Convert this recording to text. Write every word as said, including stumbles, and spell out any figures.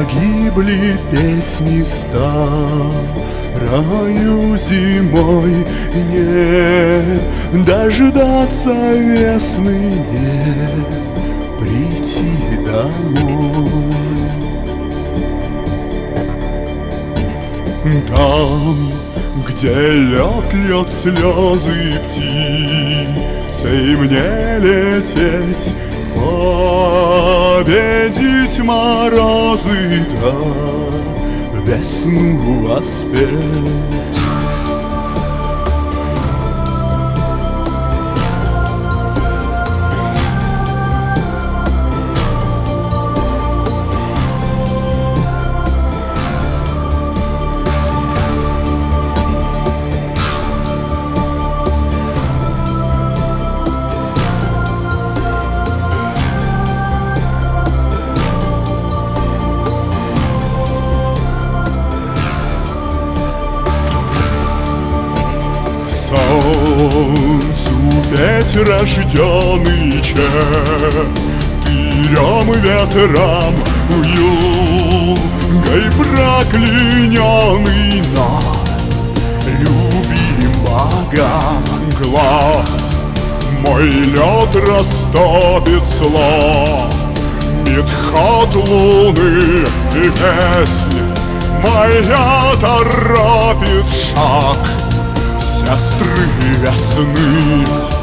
Погибли песни старою зимой, не дождаться весны, не прийти домой. Там, где лед льет слезы птицей, мне лететь, победить морозы, да весну воспеть. Солнцу петь рожденный четырем ветрам, вьюгой прокляненный, но любим богам глаз. Мой лед растопит сломит ход луны, и песня моя торопит шаг сестры весны.